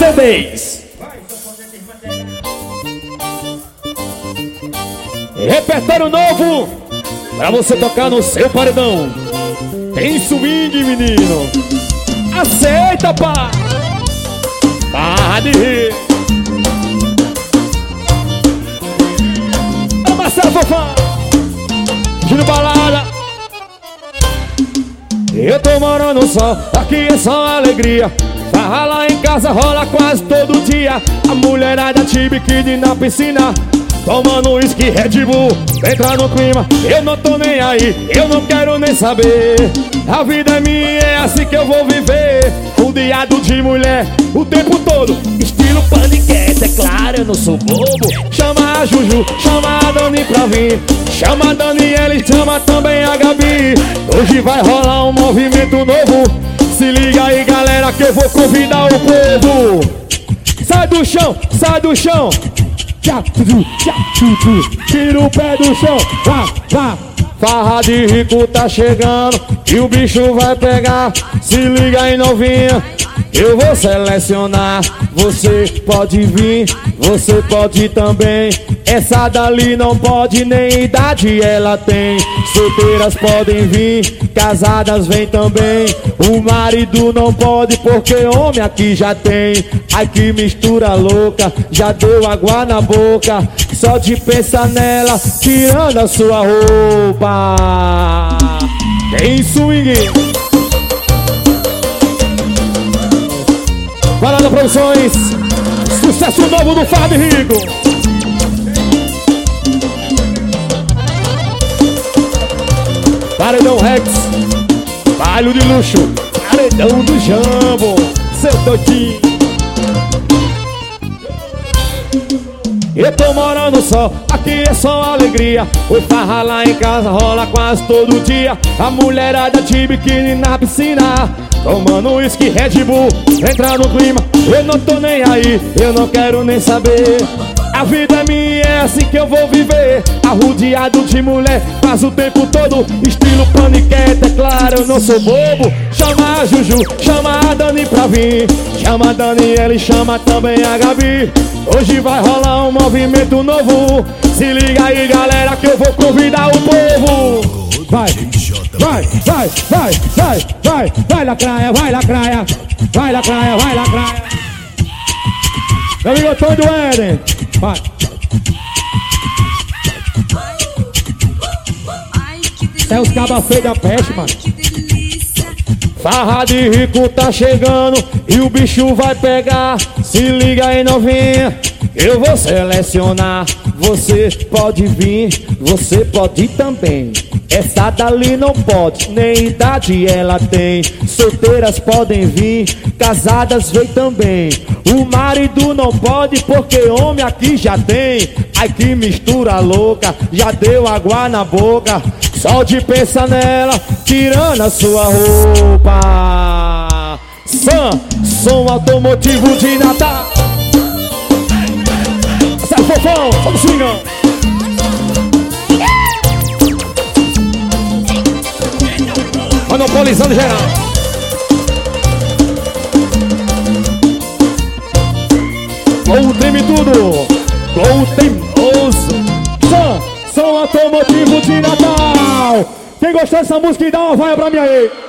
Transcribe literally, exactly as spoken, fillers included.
C Ds. Repertório novo pra você tocar no seu paredão. Tem swing, menino. Aceita, pá. Barra de rir. É Marcelo Fofão, Gino Balada. Eu tô morando só, aqui é só alegria. Farra lá em casa rola quase todo dia. A mulherada te biquíni na piscina, tomando uísque, Red Bull, entra no clima. Eu não tô nem aí, eu não quero nem saber. A vida é minha, é assim que eu vou viver. Rodeado de mulher o tempo todo, estilo paniquete, é claro, eu não sou bobo. Chama a Juju, chama a Dani pra vir. Chama a Daniela e chama também a Gabi. Hoje vai rolar um movimento novo. Se liga aí, galera, que eu vou convidar o povo. Sai do chão, sai do chão. Tira o pé do chão, vá, vá. Farra de rico tá chegando e o bicho vai pegar. Se liga aí, novinha, eu vou selecionar. Você pode vir, você pode também. Essa dali não pode, nem idade ela tem. Solteiras podem vir, casadas vem também. O marido não pode porque homem aqui já tem. Ai que mistura louca, já deu água na boca. Só de pensar nela, tirando a sua roupa. Tem swing. Balada Produções, sucesso novo do Fábio Rico. Paredão Rex, baile de luxo, paredão do Jambo, seu doidinho. Eu tô morando só, aqui é só alegria. O farra lá em casa rola quase todo dia. A mulherada de biquíni na piscina, tomando uísque, Red Bull, entra no clima. Eu não tô nem aí, eu não quero nem saber. A vida é minha, é assim que eu vou viver. Arrodeado de mulher, faz o tempo todo, estilo paniquete, é claro, eu não sou bobo. Chama a Juju, chama a Dani pra vir. Chama a Daniela e chama também a Gabi. Hoje vai rolar um movimento novo. Se liga aí, galera, que eu vou convidar o povo. Vai, vai, vai, vai, vai, vai, vai lacraia, vai lacraia, vai lacraia, vai lacraia. Meu amigo Antônio do Éden, vai. É os cabas feios da peste, mano. Farra de rico tá chegando e o bicho vai pegar. Se liga aí, novinha, eu vou selecionar. Você pode vir, você pode ir também. Essa dali não pode, nem idade ela tem. Solteiras podem vir, casadas vem também. O marido não pode porque homem aqui já tem. Ai que mistura louca, já deu água na boca. Só de pensar nela, tirando a sua roupa. Sam, som automotivo de Natal. Sai Fofão, vamos swingão. Monopolizando geral. Gol treme tudo, gol teimoso. Som, som automotivo de Natal. Quem gostou dessa música, dá uma vaia pra mim aí.